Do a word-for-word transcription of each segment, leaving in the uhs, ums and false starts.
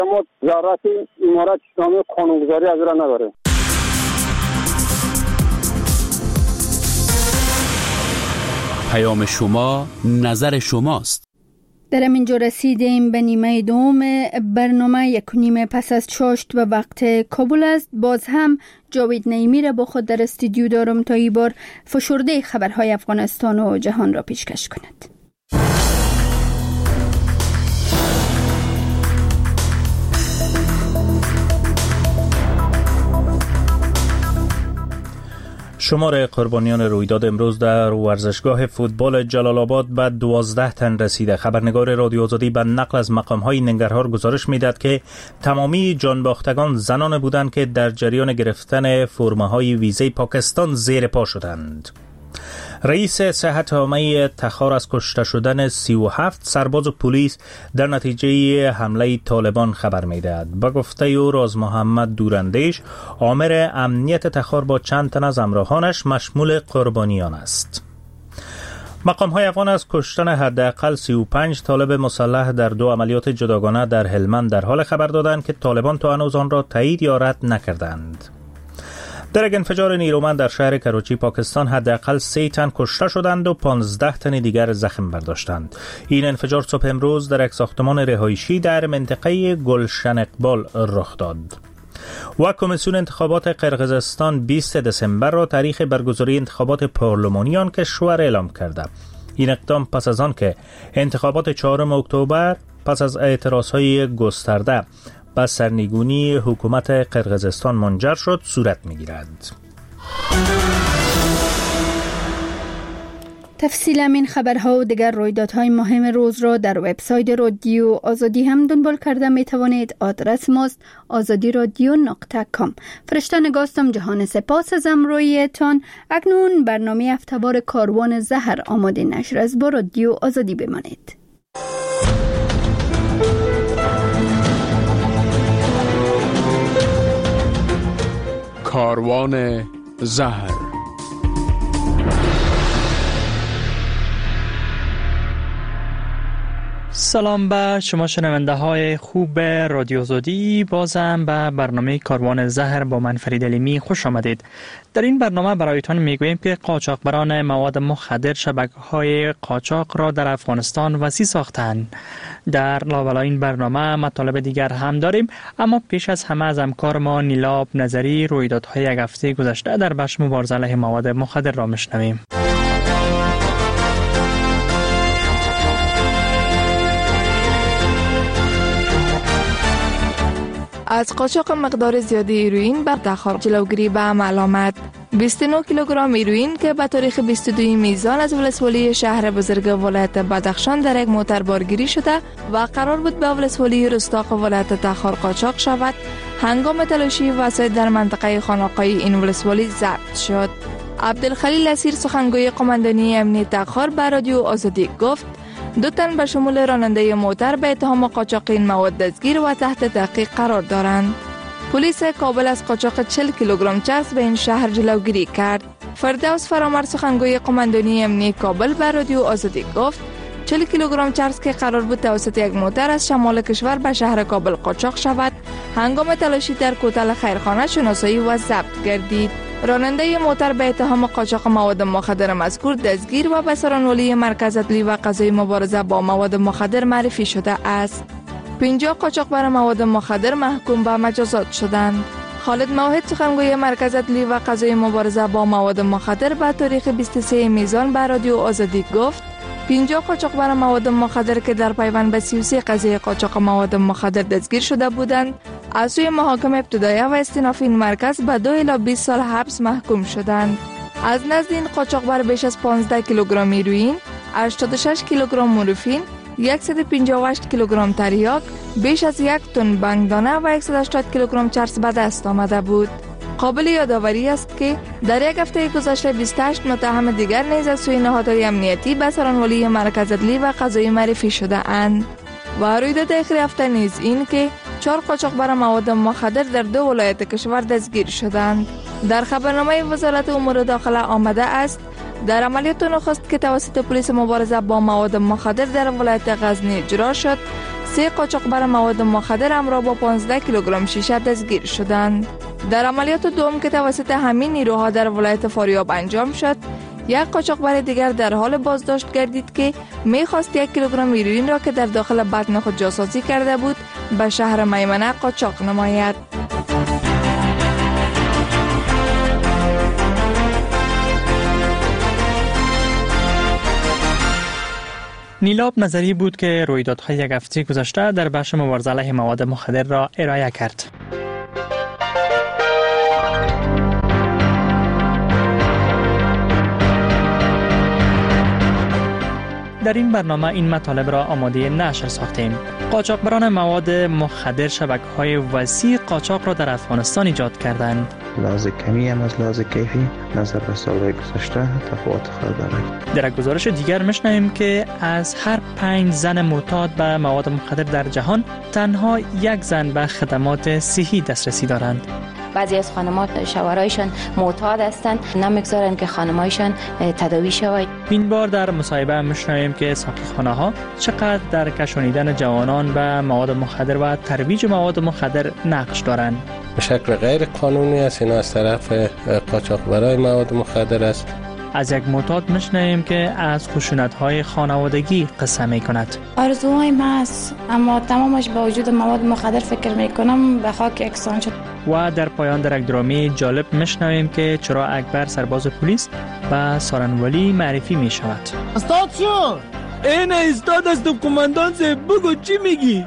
ما ضرورت امارت اسلامی قانونگذاری از را نداره. پیام شما، نظر شماست. در اینجا رسیدیم به نیمه دوم برنامه. یک نیمه پس از چاشت و وقت کابل است. باز هم جاوید نعیمی را با خود در استودیو دارم تا این بار فشرده خبرهای افغانستان و جهان را پیشکش کند. شمار قربانیان رویداد امروز در ورزشگاه فوتبال جلال آباد به دوازده تن رسیده. خبرنگار رادیو آزادی به نقل از مقام‌های ننگرهار گزارش می‌دهد که تمامی جانباختگان زنان بودند که در جریان گرفتن فرمه‌های ویزه پاکستان زیر پا شدند. رئیس صحت عامه تخار از کشته شدن سی و هفت سرباز و پلیس در نتیجه حمله طالبان خبر می‌دهد. با گفته او راز محمد دوراندیش آمر امنیت تخار با چند تن از همراهانش مشمول قربانیان است. مقام‌های افغان از کشتن حداقل سی و پنج طالب مسلح در دو عملیات جداگانه در هلمند در حال خبر دادند که طالبان تا هنوز آن را تایید یا رد نکردند. در یک انفجار نیرومند در شهر کراچی پاکستان حداقل سه تن کشته شدند و پانزده تن دیگر زخم برداشتند. این انفجار صبح امروز در یک ساختمان رهایشی در منطقه گلشن اقبال رخ داد. و کمیسیون انتخابات قرقیزستان بیست دسامبر را تاریخ برگزاری انتخابات پارلمانی آن کشور اعلام کرده. این اقدام پس از آن که انتخابات چهارم اکتبر پس از اعتراضهای گسترده با سرنگونی حکومت قرقیزستان منجر شد صورت می‌گیرد. تفصیل این خبرها و دیگر رویدادهای مهم روز را در وبسایت رادیو آزادی هم دنبال کرده می توانید. آدرس ماست آزادی رادیو نقطه کام. فرشته نگاستم جهان سپاس از امرویتان. اکنون برنامه هفته‌وار کاروان زهر آماده نشر از با رادیو آزادی بمانید. کاروان زهر. سلام به شما شنونده های خوب رادیو آزادی. بازم به برنامه کاروان زهر با من فرید علیمی خوش آمدید. در این برنامه برایتان میگوییم که قاچاقبران مواد مخدر شبکه‌های قاچاق را در افغانستان وسیع ساختند. در لابلای این برنامه مطالب دیگر هم داریم، اما پیش از همه از همکار ما نیلاب نظری رویدادهای یک هفته گذشته در بخش مبارزه علیه مواد مخدر را میشنویم. از قاچاق مقدار زیادی هیروئین بر تخار جلوگیری به عمل آمد. بیست و نه کیلوگرم هیروئین که به تاریخ بیست و دو میزان از ولسوالی شهر بزرگ ولایت بدخشان در یک موتر بارگیری شده و قرار بود به ولسوالی رستاق ولایت تخار قاچاق شود، هنگام تلاشی وسایل در منطقه خانقاهی این ولسوالی ضبط شد. عبدالخلیل اسیر سخنگوی قماندانی امنیت تخار به رادیو آزادی گفت دو تن به شمول راننده موتر به اتهام قاچاق این مواد دستگیر و تحت تحقیق قرار دارند. پلیس کابل از قاچاق چهل کیلوگرم چرس به این شهر جلوگیری کرد. فردوس فرامرد سخنگوی قماندانی امنیت کابل به رادیو آزادی گفت چهل کیلوگرم چرس که قرار بود توسط یک موتر از شمال کشور به شهر کابل قاچاق شود، هنگام تلاشی در کوتل خیرخانه شناسایی و ضبط گردید. راننده موتر به اتهام قاچاق مواد مخدر مذکور دستگیر و به سرانولی مرکز عدلی و قضایی مبارزه با مواد مخدر معرفی شده است. پنجاه قاچاقبر مواد مخدر محکوم به مجازات شدند. خالد موحد سخنگوی مرکز عدلی و قضایی مبارزه با مواد مخدر به تاریخ بیست و سه میزان به رادیو آزادی گفت پنجاه قاچاقبر مواد مخدر که در پیوند به سی و سه قضیه قاچاق مواد مخدر دستگیر شده بودند از سوی محاکم ابتدایی و استیناف این مرکز به دو الی بیست سال حبس محکوم شدند. از نزد این قاچاقبر بیش از پانزده کیلوگرم هیروئین، هشتاد و شش کیلوگرم مورفین، صد و پنجاه و هشت کیلوگرم تریاک، بیش از یک تن بنگدانه و صد و هشتاد کیلوگرم چرس به دست آمده بود. قابل یادآوری است که در یک هفته گذشته بیست و هشت متهم دیگر نیز از سوی نهادهای امنیتی به سرانولی مرکز عدلی و قضایی معرفی شده اند. و رویداد اخیر هفته نیز این که چهار قاچاقبر مواد مخدر در دو ولایت کشور دستگیر شدند. در خبرنامه وزارت امور داخله آمده است در عملیات نخست که توسط پلیس مبارزه با مواد مخدر در ولایت غزنی اجرا شد، سه قاچاقبر مواد مخدر همراه با پانزده کیلوگرم شیشه دستگیر شدند. در عملیات دوم که توسط همین نیروها در ولایت فاریاب انجام شد، یک قاچاقبر دیگر در حال بازداشت گردید که می‌خواست یک کیلوگرم هیروئین را که در داخل بدن خود جاسازی کرده بود به شهر میمنه قاچاق نماید. نیلاب نظری بود که رویدادهای یک هفته گذشته در بخش مبارزه علیه مواد مخدر را ارائه کرد. در این برنامه این مطالب را آماده نشر ساختیم. قاچاقبران مواد مخدر شبکه‌های وسیع قاچاق را در افغانستان ایجاد کردند. لحاظ کمی هم از لحاظ کیفی نظر به سالهای گذشته تفاوت خود دارد. در یک گزارش دیگر می‌شنویم که از هر پنج زن معتاد به مواد مخدر در جهان تنها یک زن به خدمات صحی دسترسی دارند. بعضی از خانم‌ها شوهرایشان معتاد هستند، نمیگذارند که خانمایشان تداوی شود. این بار در مصاحبه می‌شنویم که ساقیخانه‌ها چقدر در کشانیدن جوانان به مواد مخدر و ترویج مواد مخدر نقش دارند. به شکل غیر قانونی است، این از طرف قاچاقبرای مواد مخدر است. از یک معتاد می‌شنویم که از خشونت‌های خانوادگی قصه می‌کند. آرزوهای من است، اما تمامش با وجود مواد مخدر فکر می‌کنم به خاک یکسان شد. و در پایان در یک درامی جالب می‌شنویم که چرا اکبر سرباز پلیس به سارنوالی معرفی می‌شود. استاد شو! این استاد است کماندان سے بگو چی میگی؟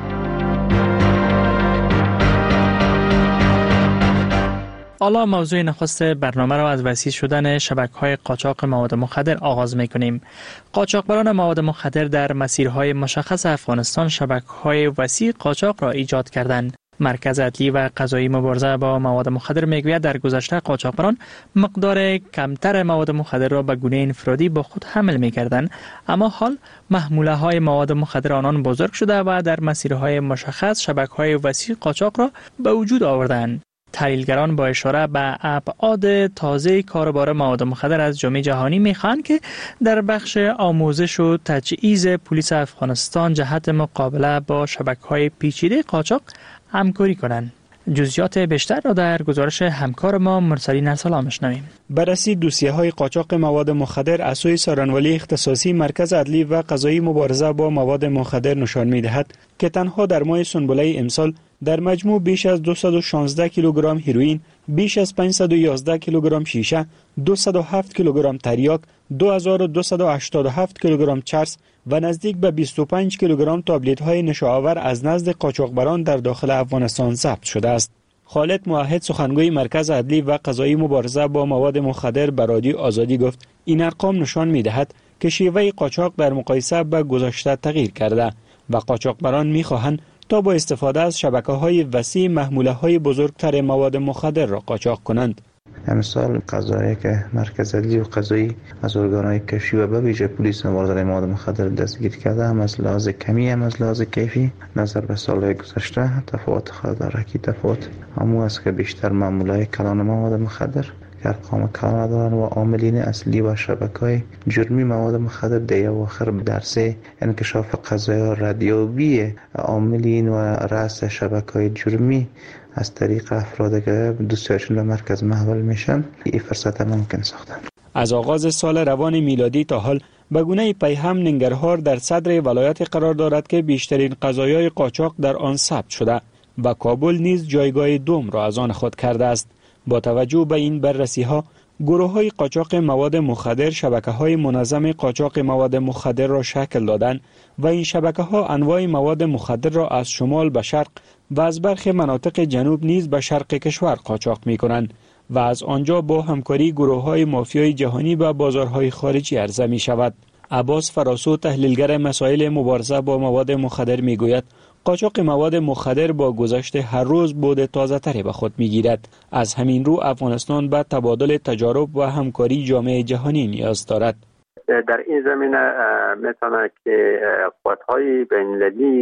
حالا موضوع نخست برنامه را از وسیع شدن شبکه‌های قاچاق مواد مخدر آغاز می‌کنیم. قاچاقبران مواد مخدر در مسیرهای مشخص افغانستان شبکه‌های وسیع قاچاق را ایجاد کردند. مرکز عدلی و قضایی مبارزه با مواد مخدر میگوید در گذشته قاچاقبران مقدار کمتر مواد مخدر را به گونه انفرادی با خود حمل می‌کردند، اما حال محموله های مواد مخدر آنان بزرگ شده و در مسیرهای مشخص شبکه‌های وسیع قاچاق را به وجود آوردند. تحلیلگران با اشاره به ابعاد تازه کاروبار مواد مخدر از جامعه جهانی میخوان که در بخش آموزش و تجهیز پلیس افغانستان جهت مقابله با شبکه‌های پیچیده قاچاق همکاری کنند. جزئیات بیشتر را در گزارش همکار ما مرسلین ارسلان میشنویم. بررسی دوسیه‌های قاچاق مواد مخدر از سوی سارنوالی اختصاصی مرکز عدلی و قضایی مبارزه با مواد مخدر نشان می‌دهد که تنها در ماه سنبله امسال در مجموع بیش از دویست و شانزده کیلوگرم هیروئین، بیش از پانصد و یازده کیلوگرم شیشه، دویست و هفت کیلوگرم تریاک، دو هزار و دویست و هشتاد و هفت کیلوگرم چرس و نزدیک به بیست و پنج کیلوگرم تابلت‌های نشاآور از نزد قاچاقبران در داخل افغانستان ضبط شده است. خالد موحد سخنگوی مرکز عدلی و قضایی مبارزه با مواد مخدر به رادیو آزادی گفت این ارقام نشان می‌دهد که شیوه قاچاق در مقایسه با گذشته تغییر کرده و قاچاقبران می‌خواهند تا با استفاده از شبکه‌های وسیع محموله‌های بزرگتر مواد مخدر را قاچاق کنند. امسال قضایی که مرکز عدلی و قضایی از ارگان‌های کشفی و به ویژه پلیس مبارزه مواد مخدر دستگیر کرده هم از لحاظ کمی هم از لحاظ کیفی نظر به سال‌های گذشته تفاوت خود دارد که تفاوت همون است که بیشتر محموله‌های کلان مواد مخدر که ارقام کلان دارند و عاملین اصلی و شبکه‌های جرمی مواد مخدر در اواخر درسه انکشاف قضایا ردیابی عاملین و رأس شبکه‌های جرمی از طریق افراد که دوستیاشون به مرکز محول میشن این فرصت ممکن ساختن. از آغاز سال روان میلادی تا حال به گونه پیهم ننگرهار در صدر ولایت قرار دارد که بیشترین قضایای قاچاق در آن ثبت شده و کابل نیز جایگاه دوم را از آن خود کرده است. با توجه به این بررسی‌ها گروه‌های قاچاق مواد مخدر شبکه‌های منظم قاچاق مواد مخدر را شکل دادند و این شبکه‌ها انواع مواد مخدر را از شمال به شرق و از برخی مناطق جنوب نیز به شرق کشور قاچاق می‌کنند و از آنجا با همکاری گروه‌های مافیای جهانی به بازارهای خارجی عرضه می‌شود. عباس فراسو تحلیلگر مسائل مبارزه با مواد مخدر می‌گوید قاچاق مواد مخدر با گذشت هر روز بود تازه‌تری به خود می‌گیرد. از همین رو افغانستان به تبادل تجارب و همکاری جامعه جهانی نیاز دارد. در این زمینه میتونه که قوت‌های بین‌المللی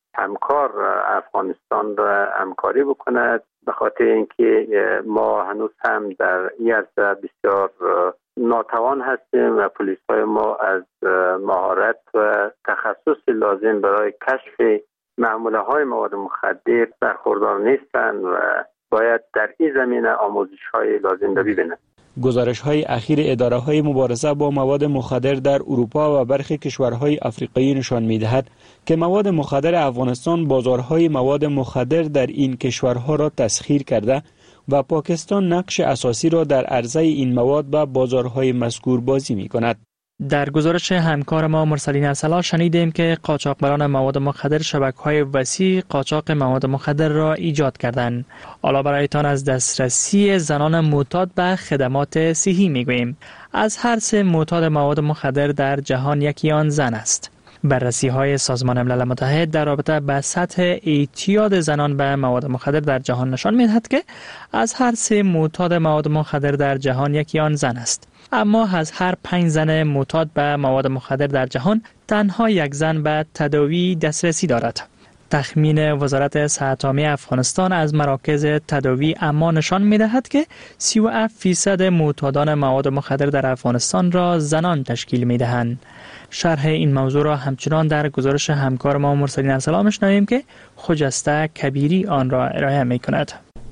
همکار افغانستان را همکاری بکند، به خاطر اینکه ما هنوز هم در این عرصه بسیار ناتوان هستیم و پلیس های ما از مهارت و تخصص لازم برای کشف معموله های مواد مخدر برخوردار نیستند و باید در این زمینه آموزش های لازم را ببینند. گزارش های اخیر اداره های مبارزه با مواد مخدر در اروپا و برخی کشورهای افریقایی نشان می دهد که مواد مخدر افغانستان بازارهای مواد مخدر در این کشورها را تسخیر کرده و پاکستان نقش اساسی را در عرضه این مواد به بازارهای مذکور بازی می کند. در گزارش همکار ما مرسلین ارسلا شنیدیم که قاچاقبران مواد مخدر شبکه‌های وسیع قاچاق مواد مخدر را ایجاد کردند. حالا برایتان از دسترسی زنان معتاد به خدمات صحی میگوییم. از هر سه معتاد مواد مخدر در جهان یکی آن زن است. بررسی های سازمان ملل متحد در رابطه با سطح اعتیاد زنان به مواد مخدر در جهان نشان می‌دهد که از هر سه معتاد مواد مخدر در جهان یکی آن زن است. اما از هر پنج زن معتاد به مواد مخدر در جهان تنها یک زن به تداوی دسترسی دارد. تخمین وزارت صحت عامه افغانستان از مراکز تداوی اما نشان می‌دهد که سی و هفت درصد معتادان مواد مخدر در افغانستان را زنان تشکیل می‌دهند. شرح این موضوع را همچنان در گزارش همکار ما مرسلین ارسلا می‌شنویم که خجسته کبیری آن را ارائه می‌کند.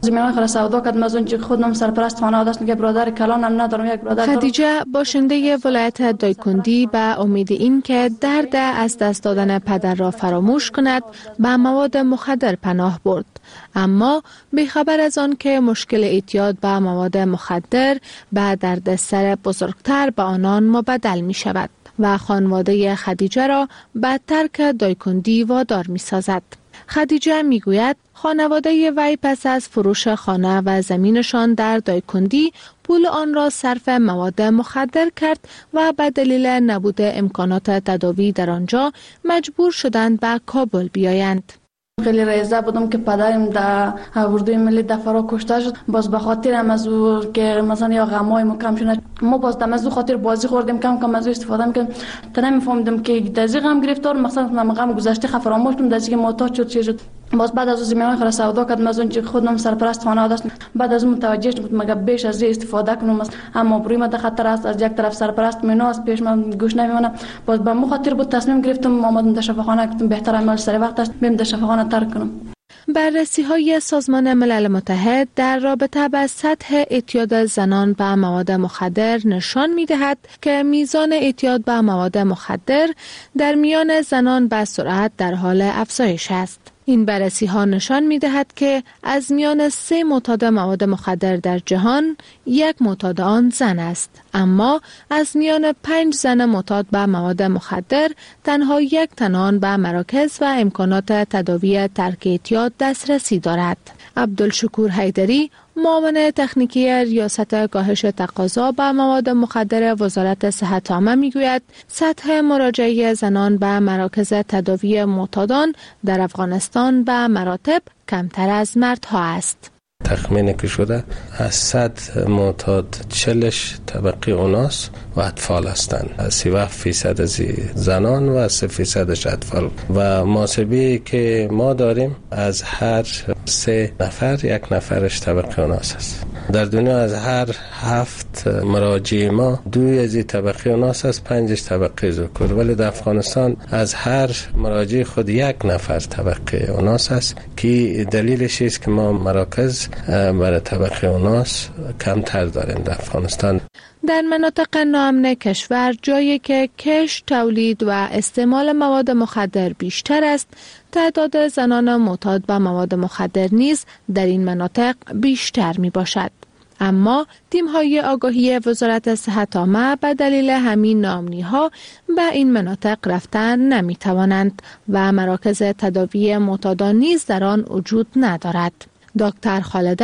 خدیجه باشنده ولایت دایکندی به امید این که درد از دست دادن پدر را فراموش کند به مواد مخدر پناه برد، اما بیخبر از آن که مشکل اعتیاد به مواد مخدر به دردسر بزرگتر به آنان مبدل می شود و خانواده خدیجه را به ترک دایکندی وادار می سازد. خدیجه می گوید خانواده وی پس از فروش خانه و زمینشان در دایکندی پول آن را صرف مواد مخدر کرد و به دلیل نبود امکانات تداوی در آنجا مجبور شدند به کابل بیایند. خیلی رایزه بودم که پدرم در اردوی ملی دفاع کشته شد. باز به خاطر هم از او که مثلا یا غمای ما کم شد، ما باز دم از او خاطر بازی خوردیم، کم کم از او استفاده می‌کردیم. تا نمی‌فهمیدم که دزی غم گرفتار مثلا من غم گذشته فراموش کردم، دزی که محتاج شد چه شد. باز بعد از زمینای خرا سودا کردم از اون که خودم سرپرست خانواده است. بعد از متوجه شدم مگه بیش از این استفاده کنم اما بروی ما در خطر است، از یک طرف سرپرست میناست پیش من گوش نمیمونه. باز به مو خاطر بود تصمیم گرفتم آمدم در شفاخانه، گفتم بهتر عمل سر وقت است بریم در شفاخانه ترک کنم. بررسی های سازمان ملل متحد در رابطه با سطح اعتیاد زنان به مواد مخدر نشان می دهد که میزان اعتیاد به مواد مخدر در میان زنان به سرعت در حال افزایش است. این بررسی ها نشان می دهد که از میان سه معتاد مواد مخدر در جهان یک معتاد آن زن است، اما از میان پنج زن معتاد به مواد مخدر تنها یک تن آن به مراکز و امکانات تداوی ترک اعتیاد دسترسی دارد. عبدالشکور حیدری، معاون تکنیکی ریاست کاهش تقاضا به مواد مخدر وزارت صحت عامه میگوید سطح مراجعه زنان به مراکز تداوی معتادان در افغانستان به مراتب کمتر از مردها است. تخمین که شده از صد معتاد چلش طبقه اوناس و اطفال هستند، سی و هفت فیصد از زنان و سه فیصدش اطفال و محاسبی که ما داریم از هر سه نفر یک نفرش طبقه اوناس است. در دنیا از هر هفت مراجع ما دوی از طبقه اوناس است، پنجش طبقه ذکور، ولی در افغانستان از هر مراجع خود یک نفر طبقه اوناس است که دلیلش است که ما مراکز برای طبقه اوناس کمتر داریم در افغانستان. در مناطق ناامن کشور جایی که کشت، تولید و استعمال مواد مخدر بیشتر است، تعداد زنان معتاد به مواد مخدر نیز در این مناطق بیشتر می باشد. اما تیم‌های آگاهی وزارت صحت عامه به دلیل همین ناامنی‌ها به این مناطق رفتن نمی‌توانند و مراکز تداوی معتادان نیز در آن وجود ندارد. دکتر خالده،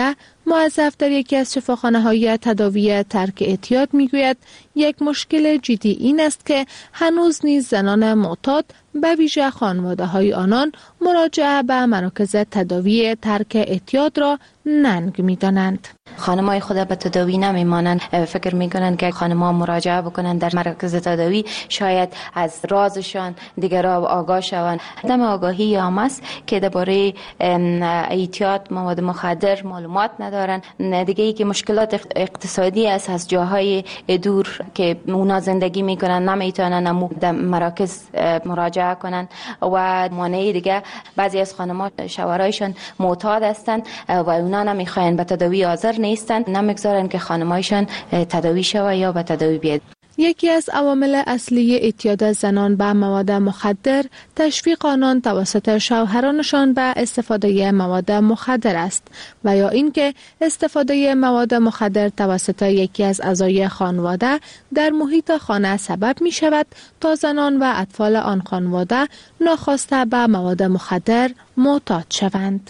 موظف در یکی از شفاخانه‌های تداوی ترک اعتیاد میگوید یک مشکل جدی این است که هنوز نیز زنان معتاد به ویژه خانواده‌های آنان مراجعه به مراکز تداوی ترک اعتیاد را ننگ می‌دانند. خانم‌های خود به تداوی نمی‌مانند، فکر می‌کنند که خانم‌ها مراجعه بکنند در مراکز تداوی شاید از رازشان دیگران آگاه شوند. عدم آگاهی عام است که درباره اعتیاد مواد مخدر معلومات ندارند. دیگه ای که مشکلات اقتصادی است از جاهای دور که اونا زندگی می‌کنند نمی‌تونن در مراکز مراجعه کنند و مانع دیگه بعضی از خانم‌ها شوهرایشان معتاد هستند و اونا نمی‌خواهند به تداوی حاضر نیستند، نمی‌گذارند که خانم‌هایشان تداوی شود یا به تداوی بیاد. یکی از عوامل اصلی اعتیاد زنان به مواد مخدر تشویق آنان توسط شوهرانشان به استفاده مواد مخدر است و یا اینکه استفاده مواد مخدر توسط یکی از اعضای خانواده در محیط خانه سبب می شود تا زنان و اطفال آن خانواده ناخواسته به مواد مخدر معتاد شوند.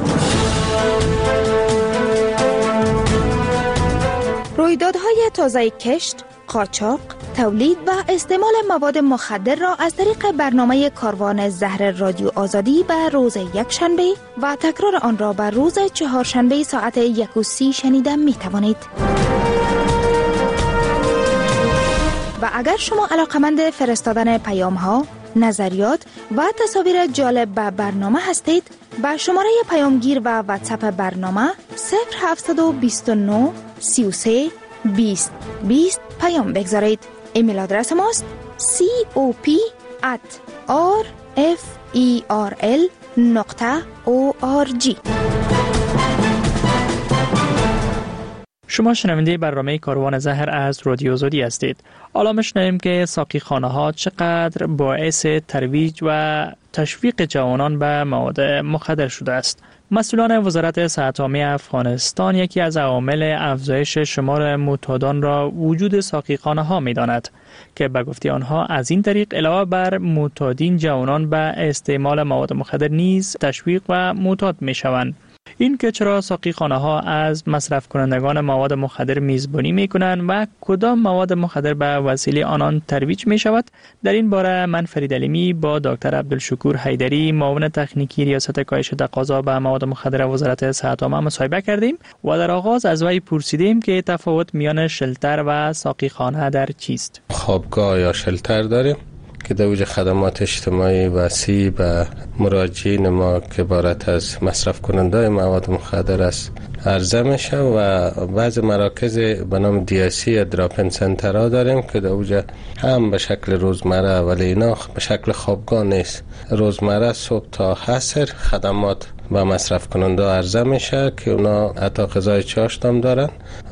رویدادهای تازه کشت، قاچاق، تولید و استعمال مواد مخدر را از طریق برنامه کاروان زهر رادیو آزادی به روز یکشنبه و تکرار آن را به روز چهارشنبه ساعت یک و سی شنیده می توانید. و اگر شما علاقمند فرستادن پیام ها، نظریات و تصاویر جالب به برنامه هستید، با شماره پیامگیر و واتساپ برنامه صفر هفت دو نه سی و سه بیست بیست پیام بگذارید. ایمیل آدرس ماست سی او پی ات آر اف ای آر ال نقطه او آر جی. شما شنونده برنامه کاروان زهر از رادیو آزادی هستید. حالا میشنویم که ساقی خانه ها چقدر باعث ترویج و تشویق جوانان به مواد مخدر شده است. مسئولان وزارت صحت عامه افغانستان یکی از عوامل افزایش شمار معتادان را وجود ساقی خانه ها می داند که به گفته آنها از این طریق علاوه بر معتادین جوانان به استعمال مواد مخدر نیز تشویق و معتاد می شوند. این که چرا ساقی خانه ها از مصرف کنندگان مواد مخدر میزبانی می کنند و کدام مواد مخدر به وسیله آنان ترویج می شود، در این باره من فرید علیمی با دکتر عبدالشکور حیدری معاون تکنیکی ریاست کاهش تقاضا به مواد مخدر وزارت صحت عامه مصاحبه کردیم و در آغاز از وی پرسیدیم که تفاوت میان شلتر و ساقی خانه در چیست. خوابگاه یا شلتر داریم که در اوج خدمات اجتماعی وسیع به مراجعین ما که عبارت از مصرف کننده مواد مخدر است عرضه میشه و بعض مراکز به نام دی اس سی یا دراپن سنتر ها داریم که در اوج هم به شکل روزمره ولی اینا به شکل خوابگاه نیست. روزمره صبح تا عصر خدمات با مصرف کننده عرضه میشه که اونا حتی غذای چاشت هم دارن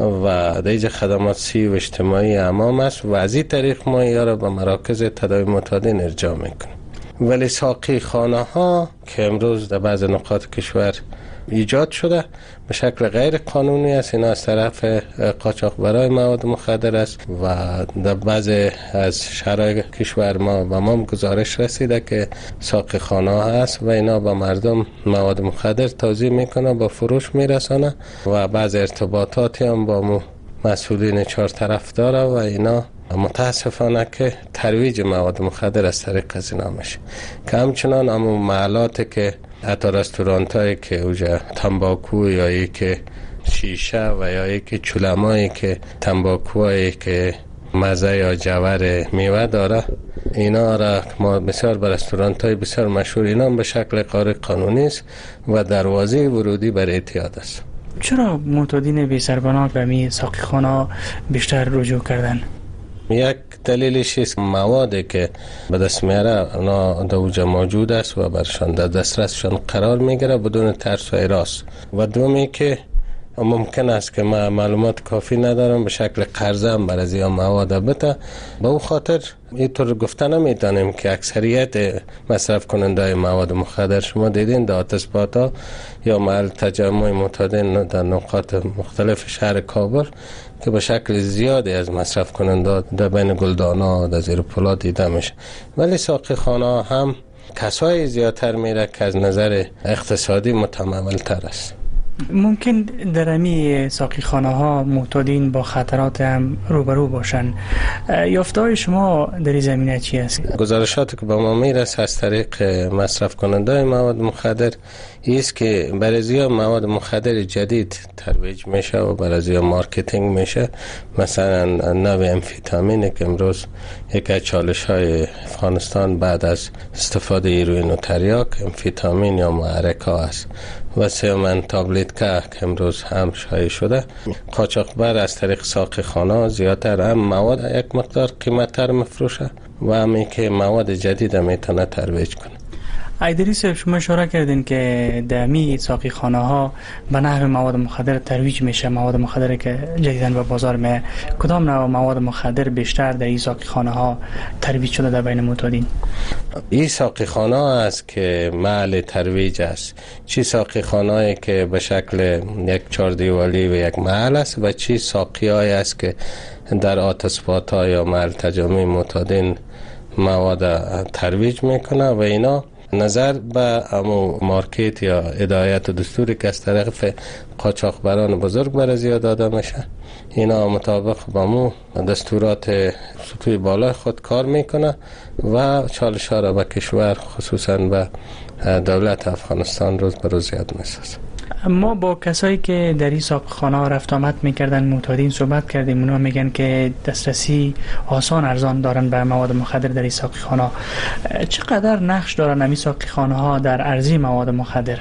و دیگه خدمات سی و اجتماعی امام است و از این طریق ما یا را به مراکز تداوی معتادین ارجاع میکنیم. ولی ساقی خانه ها که امروز در بعض نقاط کشور ایجاد شده به شکل غیر قانونی است، اینا از طرف قاچاق برای مواد مخدر است و در بعض از شهرهای کشور ما و ما گزارش رسیده که ساقی خانه ها هست و اینا با مردم مواد مخدر توزیع میکنه، با فروش میرسانه و بعض ارتباطاتی هم با مسئولین چهار طرف داره و اینا متاسفانه که ترویج مواد مخدر از طریق از اینا میشه که همچنان همون محلات که حتی رستورانت هایی که اوجا تنباکو یا ای که شیشه و یا ای که چولمایی که تنباکوهایی که مزه یا جوار میوه داره، اینا را ما بسیار به رستورانت های بسیار مشهور اینا به شکل غیر قانونی است و دروازه ورودی بر اعتیاد است. چرا معتادین بی سرپناه به می ساقی خانه بیشتر رجوع کردن؟ یک دلیلش است موادی که به دست میاره اونا در اوجا موجود است و برشان در دسترسشان قرار میگیره بدون ترس و هراس و دومی که ممکن است که ما معلومات کافی ندارم به شکل قرضه هم بر از این مواد بده. به او خاطر اینطور گفته نمیتونیم که اکثریت مصرف کننده مواد مخدر شما دیدین در آتش‌باتا یا محل تجمع معتادین در نقاط مختلف شهر کابل که به شکل زیادی از مصرف کننده در بین گلدانا در زیر پلا دیده میشه، ولی ساقی خانه هم کسای زیادتر میره که از نظر اقتصادی متمول تر است. ممکن در امی ساقی خانه ها معتادین با خطرات هم روبرو باشن. یافته های شما در این زمینه چی است؟ گزارشاتی که به ما میرسه از طریق مصرف کننده مواد مخدر است که برای مواد مخدر جدید ترویج میشه و برای مارکتینگ میشه. مثلا نوع امفیتامین که امروز یک از چالش های افغانستان بعد از استفاده هیروئین و تریاک امفیتامین یا محرک است و سومن تابلت که امروز هم شایع شده. قاچاقبر از طریق ساقی خانه زیادتر هم مواد یک مقدار قیمتتر مفروشه و همی که مواد جدید میتونه ترویج کنه. ایدری صاحب، شما اشاره کردین که دمی ساقی خانه ها به نحو مواد مخدر ترویج میشه، مواد مخدر که جدیداً به بازار میاد. کدام نوع مواد مخدر بیشتر در این ساقی خانه ها ترویج شده در بین معتادین؟ این ساقی خانه است که محل ترویج است. چی ساقی خانه که به شکل یک چهار دیوالی و یک محل است و چی ساقی های است که در آتش‌بات ها یا محل تجمع معتادین مواد ترویج میکنه و اینا نظر به امو مارکت یا هدایت و دستوری که از طرف قاچاقبران بزرگ برای داده میشه، اینا مطابق با مو دستورات سطوح بالا خود کار میکنه و چالش ها را به کشور خصوصا به دولت افغانستان روز به روز زیاد میسازه. ما با کسایی که در این ساقیخانه رفت آمد میکردن معتادین صحبت کردیم. اونا میگن که دسترسی آسان ارزان دارن به مواد مخدر در این ساقیخانه. چقدر نقش دارن این ساقیخانه ها در عرضه مواد مخدر؟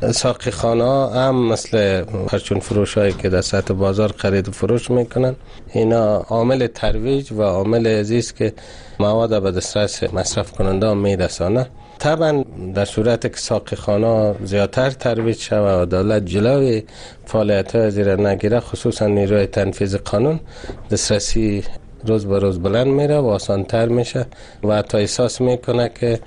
ساقیخانه هم مثل پرچون فروش هایی که در سطح بازار خرید و فروش میکنن، اینا عامل ترویج و عامل عزیز که مواد به دسترس مصرف کننده میرسانه. طبعا در صورت که ساقیخانه زیادتر ترویج شود و دولت جلوی فعالیت‌های زیر نگیره، خصوصا نیروی تنفیذ قانون، دسترسی روز به روز بلند میره و آسانتر میشه و حتی احساس میکنه که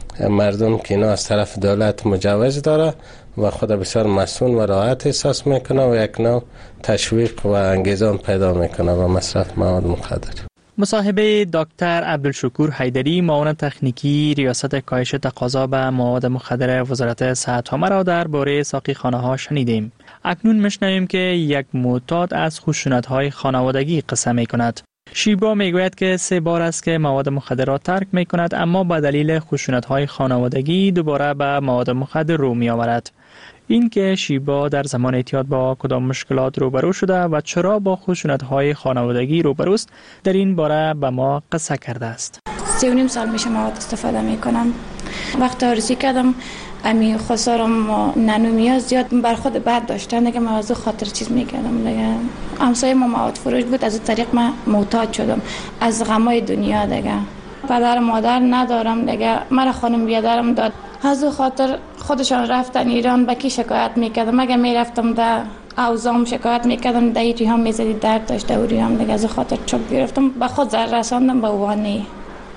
مردم که اینا از طرف دولت مجوز داره و خود بسیار مسئول و راحت احساس میکنه و یک نوع تشویق و انگیزه پیدا میکنه و مصرف مواد مخدر. مصاحبه دکتر عبدالشکور حیدری، معاون تکنیکی ریاست کاهش تقاضا به مواد مخدر وزارت صحت ها را درباره ساقیخانه ها شنیدیم. اکنون میشنویم که یک معتاد از خشونت های خانوادگی قصه می کند. شیبا میگوید که سه بار است که مواد مخدر را ترک می کند، اما به دلیل خشونت های خانوادگی دوباره به مواد مخدر رو می آورد. این که شیبا در زمان اعتیاد با کدام مشکلات روبرو شده و چرا با خشونت‌های خانوادگی روبروست، در این باره به ما قصه کرده است. سی و نیم سال میشه مواد استفاده میکنم. وقت آرزی کردم امی خسارم ننومیا زیاد بر خود بد داشتن دیگه، من از خاطر چیز میکردم دیگه. همسایه ما مواد فروش بود، از طریق من معتاد شدم از غمای دنیا دیگه. پدر مادر ندارم دیگه، مرا خانم بیادرم داد، از خاطر خودشان رفتن ایران. با کی شکایت میکردم؟ مگه میرفتم در اوزام شکایت میکردم، در ایری هم میزدی درد داشت دوری هم دیگه، از خاطر چوب گرفتم، به خود زر رساندم به وانی.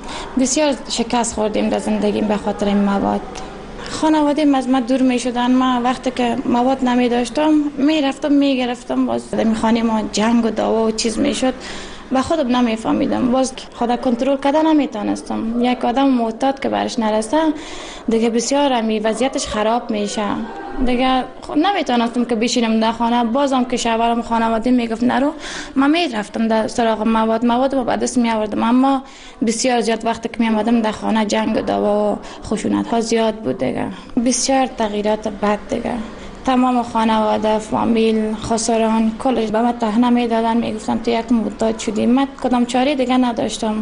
بسیار شکست خوردیم در زندگیم به خاطر این مواد. خانواده از من دور میشدن. من وقتی که مواد نمی داشتم میرفتم میگرفتم، باز در خانه ما جنگ و دعوا و چیز میشد، به خودم نمیفهمیدم، باز خدا کنترل کردن نمیتونستم. یک آدم معتاد که برش نرسه دیگه بسیار امی وضعیتش خراب میشه دیگه. نمیتونستم که بشینم در خانه، بازم که شوهرم خانواده میگفت نرو، من میرفتم در سراغ مواد مواد رو به دست می آوردم. اما بسیار زیاد وقتی که می آمدم در خانه جنگ و دعوا و خشونت ها زیاد بود دیگه، بسیار تغییرات بد دیگه. تمام خانواده، فامیل، خسران کلش به من تهنه میدادن، میگفتن تو یک معتاد شدی. من کدام چاره دیگه نداشتم.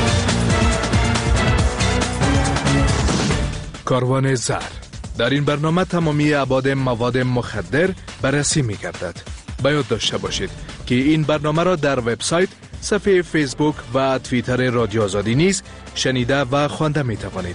کاروان زهر در این برنامه تمامی ابعاد مواد مخدر بررسی می‌گردد. به یاد داشته باشید که این برنامه را در وبسایت، صفحه فیسبوک و توییتر رادیو آزادی نیز شنیده و خوانده می‌توانید.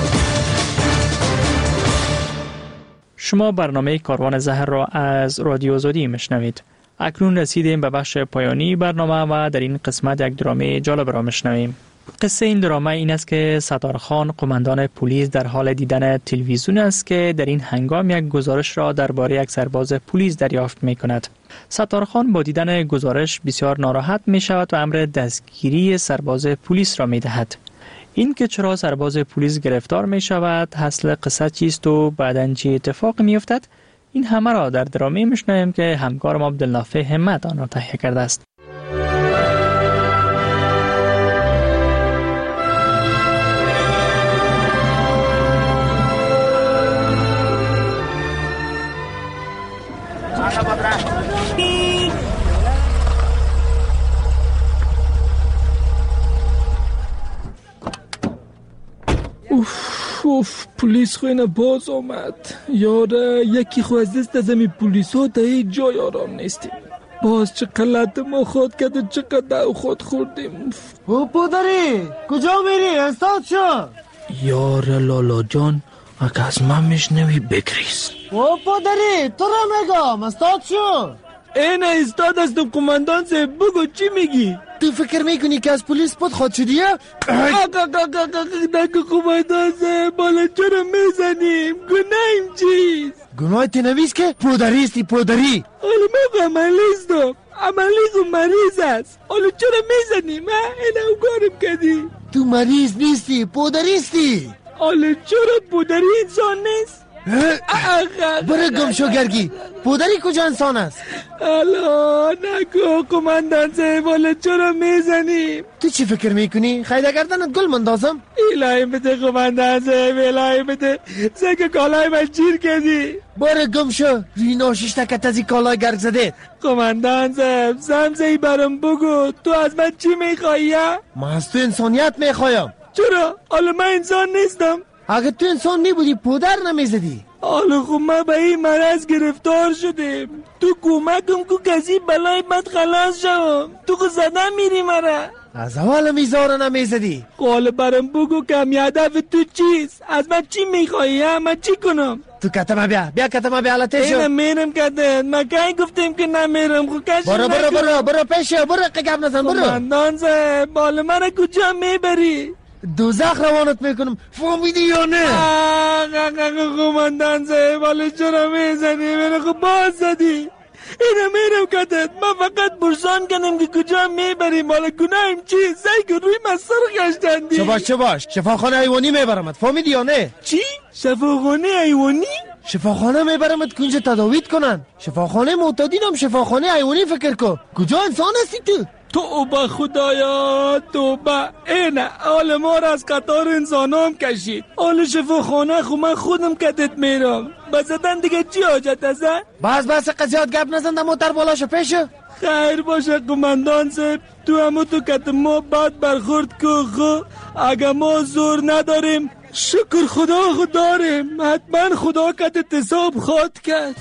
شما برنامه کاروان زهر را از رادیو آزادی میشنوید. اکنون رسیدیم به بخش پایانی برنامه و در این قسمت یک درامه جالب را میشنویم. قصه این درامه این است که ستارخان قماندان پلیس در حال دیدن تلویزیون است که در این هنگام یک گزارش را درباره یک سرباز پلیس دریافت می کند. ستارخان با دیدن گزارش بسیار ناراحت می شود و امر دستگیری سرباز پلیس را می دهد. این که چرا سرباز پلیس گرفتار می شود، حاصل قصه چیست و بعداً چه اتفاق می افتد، این همه را در درامه میشنویم که همکارم عبدالنافع همت آن را تهیه کرده است. اوف اوف پلیس خوینه باز آمد. یاره یکی خو از دست از امی پلیس ها در هیچ جای آرام نیستیم. باز چه قلت ما خود کرد و چقدر او خود خوردیم. او پدری کجا میری؟ استاد شو. یاره لالا جان اگه از من میشنوی بگریز. او پدری تو را میگم استاد شو. این استاد هستم قماندان صاحب، بگو چی میگی؟ تو فکر میکنی که از پلیس پد خود شدیه؟ نگو قماندان صاحب، بالا چرا میزنیم؟ گناهیم چیست؟ گناه تنویز که پدریستی پدری. حالا من عملیستم، عملیستم مریض است. حالا چرا میزنیم؟ این او کارم کردی. تو مریض نیستی پدریستی. حالا چرا پدری انسان نیست؟ برای گم شو گرگی، پدری کجا انسان است؟ الا نگو قماندان صاحب، حالا چرا میزنیم؟ تو چی فکر میکنی؟ خیده گردنت گل مندازم؟ الهی بده قماندان صاحب، الهی بده. سکه کالای من چیر کردی. برای گم شو، رینا شش تکت ازی کالای گرگ زده. قماندان صاحب زمزهی برام بگو، تو از من چی میخوایی؟ من از تو انسانیت میخوایم. چرا؟ حالا من انسان نیستم. اگه تو انسان نبودی پدر نمیزدی. حالا خب ما به این مرض گرفتار شدیم. تو کمکم کو کسی بلای بد خلاص شوم. تو کو زدن میری مرا. از اول میزاره نمیزدی. حالا برام بگو که هدف تو چیست؟ از من چی میخوایی؟ من چی کنم؟ تو کتما بیا بیا کتما بیا لطه شو. اینم میرم کتن. من که گفتیم که نمیرم. خو کشی برو برو برو برو پیشه برو قگب نزن برو. قماندان صاحب حالا من کجا میبری؟ دوزخ روانت میکنم، فهمیدی یا نه؟ قماندان صاحب حالا چرا میزنی؟ من خب باز زدی. اینو میرم کتت. من فقط برسان کنم که کجا میبریم. حالا گناهیم چی؟ سعی که روی مصر گشتندی. چه باش چه باش شفاخانه حیوانی میبرمت، فهمیدی یا نه؟ چی؟ شفاخانه حیوانی؟ شفاخانه میبرمت کنجا تداویت کنن. شفاخانه معتادین هم شفاخانه حیوانی فکر کن. کجا انسان هستی تو؟ توبه خدایا توبه. اینه حال ما را از قطار انسانام کشید. حال شفاخانه خو من خودم کتت میرم. بزدن دیگه چی حاجت است؟ بس بس قضیات گپ نزن در موتر بالاشو پیشو. خیر باشه قماندان صاحب، تو همو تو کت ما بد برخورد که خو اگه ما زور نداریم شکر خدا خود داریم. حتما خدا کتت حساب خواد کرد.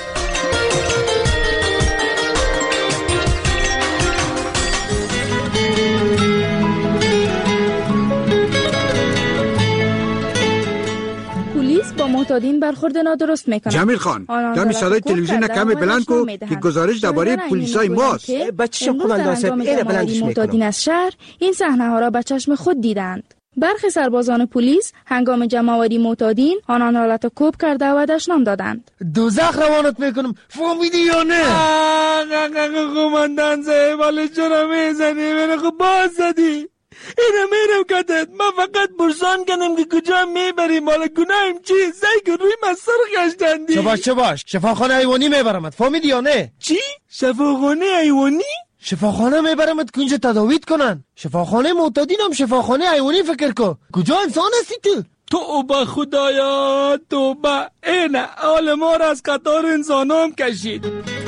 با معتادین برخورد نادرست میکنه. جمیل خان دمی صدای تلویزیون کم بلند کو که گزارش درباره پلیسای ماست. بچه‌شم قماندان صاحب اینو بلندش میکنه. معتادین از شهر این صحنه ها را به چشم خود دیدند. برخی سربازان پلیس هنگام جمع‌آوری معتادین آنان را لطوکوب کرده و دشنام دادند. دوزخ روانت میکنم، فهمیدی یا نه؟ قماندان صاحب حالا چرا میزنی؟ من خب باز زدی. اینو میرم کتت. من فقط برسان کنم که کجا میبریم. حالا گناهیم چی؟ سعی که روی مصر گشتندی. چه باش چه باش شفاخانه حیوانی میبرمت، فهمیدی یا نه؟ چی؟ شفاخانه حیوانی؟ شفاخانه میبرمت کنجا تداویت کنن. شفاخانه معتادین هم شفاخانه حیوانی فکر کن. کجا انسان هستی تو؟ توبه خدایا توبه. اینه حال ما را از قطار انسانام کشید.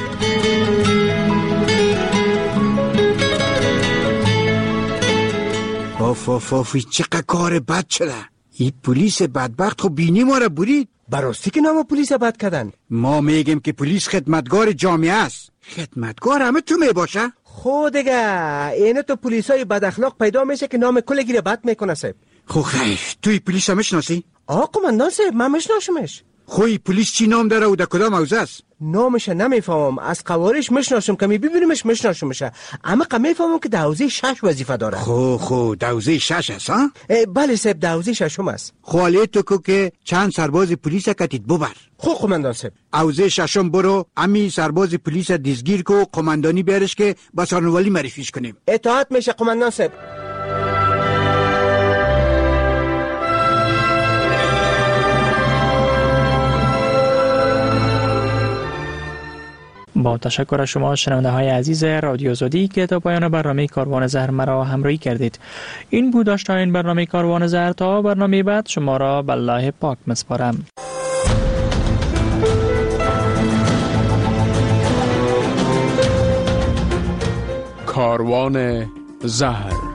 آف آف آف چقدر کار بد شده. این پلیس بدبخت خب بینی ما را برید. براستی که نام پلیس بد کردن. ما میگیم که پلیس خدمتگار جامعه است. خدمتگار همه تو می باشه. خود دیگه اینه تو پلیسای بد اخلاق پیدا میشه که نام کل گیره بد میکنه صاحب. خب خیر توی پلیس هم میشناسی؟ آه قماندان صاحب من میشناسمش. خوی پلیس چی نام داره و در کدام حوزه است؟ نامش نمیفهمم. از قوارش میشناسم که میبینیمش میشناسمش، اما که میفهمم که دوزه شش وظیفه داره. خو خو دوزه شش است ها؟ بله صاحب دوزه ششم است. خواله تو کو که چند سرباز پلیس کتید ببر. خو قماندان صاحب اوزه ششم برو امی سرباز پلیس دیزگیر کو قماندانی بیارش که با سارنوالی معرفیش کنیم. اطاعت میشه قماندان صاحب. با تشکر از شما شنونده های عزیز رادیو آزادی که تا پایان برنامه کاروان زهر مرا همراهی کردید. این بود داشتن برنامه کاروان زهر. تا برنامه بعد شما را به الله پاک مسپارم. کاروان زهر.